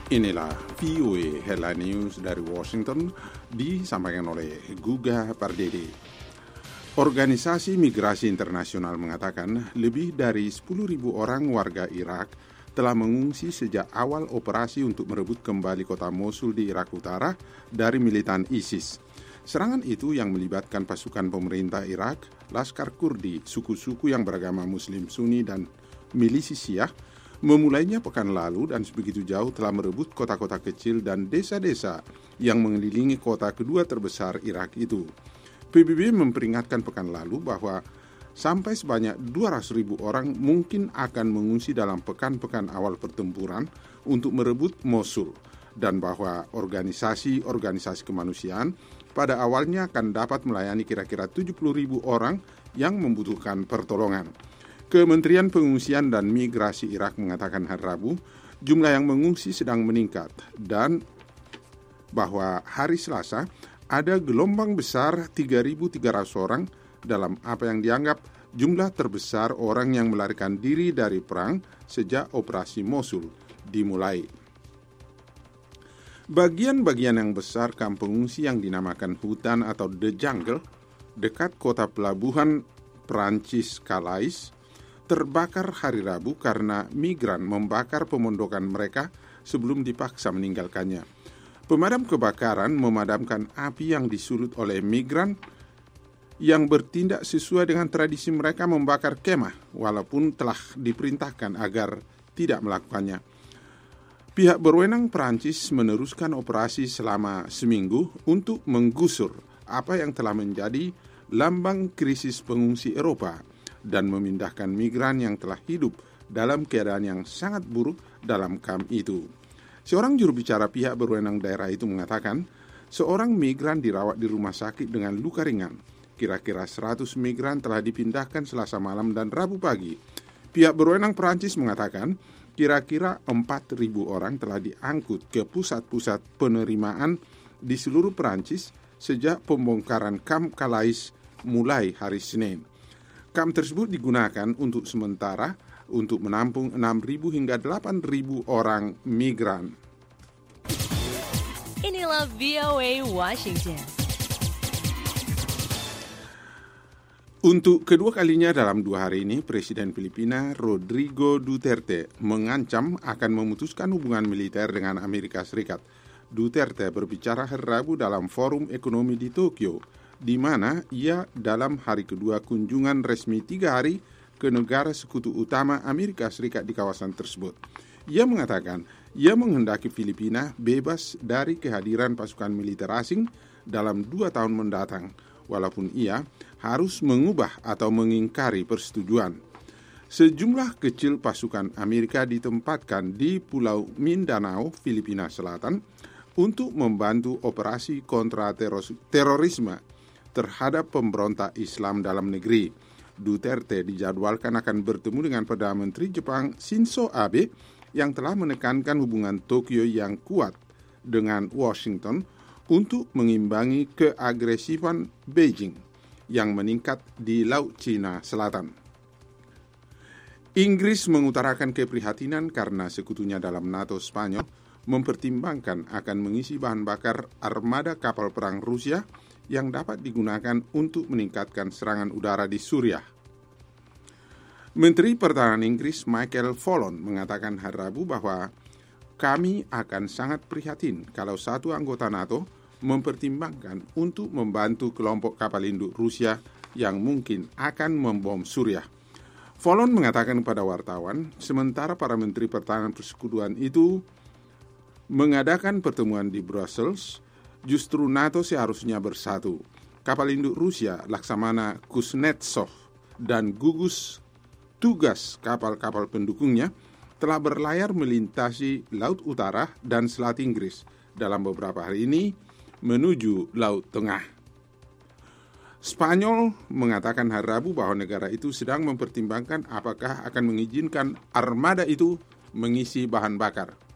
Inilah VOA Headline News dari Washington, disampaikan oleh Guga Pardede. Organisasi Migrasi Internasional mengatakan lebih dari 10.000 orang warga Irak telah mengungsi sejak awal operasi untuk merebut kembali kota Mosul di Irak Utara dari militan ISIS. Serangan itu yang melibatkan pasukan pemerintah Irak, Laskar Kurdi, suku-suku yang beragama Muslim Sunni dan milisi Syiah, memulainya pekan lalu dan sebegitu jauh telah merebut kota-kota kecil dan desa-desa yang mengelilingi kota kedua terbesar Irak itu. PBB memperingatkan pekan lalu bahwa sampai sebanyak 200.000 orang mungkin akan mengungsi dalam pekan-pekan awal pertempuran untuk merebut Mosul, dan bahwa organisasi-organisasi kemanusiaan pada awalnya akan dapat melayani kira-kira 70.000 orang yang membutuhkan pertolongan. Kementerian Pengungsian dan Migrasi Irak mengatakan hari Rabu, jumlah yang mengungsi sedang meningkat dan bahwa hari Selasa ada gelombang besar 3.300 orang dalam apa yang dianggap jumlah terbesar orang yang melarikan diri dari perang sejak operasi Mosul dimulai. Bagian-bagian yang besar kamp pengungsi yang dinamakan hutan atau The Jungle dekat kota pelabuhan Prancis Calais terbakar hari Rabu karena migran membakar pemondokan mereka sebelum dipaksa meninggalkannya. Pemadam kebakaran memadamkan api yang disulut oleh migran yang bertindak sesuai dengan tradisi mereka membakar kemah, walaupun telah diperintahkan agar tidak melakukannya. Pihak berwenang Prancis meneruskan operasi selama seminggu untuk menggusur apa yang telah menjadi lambang krisis pengungsi Eropa dan memindahkan migran yang telah hidup dalam keadaan yang sangat buruk dalam kamp itu. Seorang juru bicara pihak berwenang daerah itu mengatakan, seorang migran dirawat di rumah sakit dengan luka ringan. Kira-kira 100 migran telah dipindahkan Selasa malam dan Rabu pagi. Pihak berwenang Perancis mengatakan, kira-kira 4.000 orang telah diangkut ke pusat-pusat penerimaan di seluruh Perancis sejak pembongkaran kamp Calais mulai hari Senin. Kamp tersebut digunakan untuk sementara untuk menampung 6.000 hingga 8.000 orang migran. Inilah VOA Washington. Untuk kedua kalinya dalam 2 hari ini, Presiden Filipina Rodrigo Duterte mengancam akan memutuskan hubungan militer dengan Amerika Serikat. Duterte berbicara hari Rabu dalam forum ekonomi di Tokyo, di mana ia dalam hari kedua kunjungan resmi 3 hari ke negara sekutu utama Amerika Serikat di kawasan tersebut. Ia mengatakan ia menghendaki Filipina bebas dari kehadiran pasukan militer asing dalam 2 tahun mendatang, walaupun ia harus mengubah atau mengingkari persetujuan. Sejumlah kecil pasukan Amerika ditempatkan di Pulau Mindanao, Filipina Selatan, untuk membantu operasi kontra terorisme terhadap pemberontak Islam dalam negeri. Duterte dijadwalkan akan bertemu dengan Perdana Menteri Jepang Shinzo Abe yang telah menekankan hubungan Tokyo yang kuat dengan Washington untuk mengimbangi keagresifan Beijing yang meningkat di Laut Cina Selatan. Inggris mengutarakan keprihatinan karena sekutunya dalam NATO Spanyol mempertimbangkan akan mengisi bahan bakar armada kapal perang Rusia yang dapat digunakan untuk meningkatkan serangan udara di Suriah. Menteri Pertahanan Inggris Michael Fallon mengatakan hari Rabu bahwa kami akan sangat prihatin kalau satu anggota NATO mempertimbangkan untuk membantu kelompok kapal induk Rusia yang mungkin akan membom Suriah. Fallon mengatakan kepada wartawan, sementara para menteri pertahanan persekutuan itu mengadakan pertemuan di Brussels, justru NATO seharusnya bersatu. Kapal induk Rusia Laksamana Kuznetsov dan gugus tugas kapal-kapal pendukungnya telah berlayar melintasi Laut Utara dan Selat Inggris dalam beberapa hari ini menuju Laut Tengah. Spanyol mengatakan hari Rabu bahwa negara itu sedang mempertimbangkan apakah akan mengizinkan armada itu mengisi bahan bakar.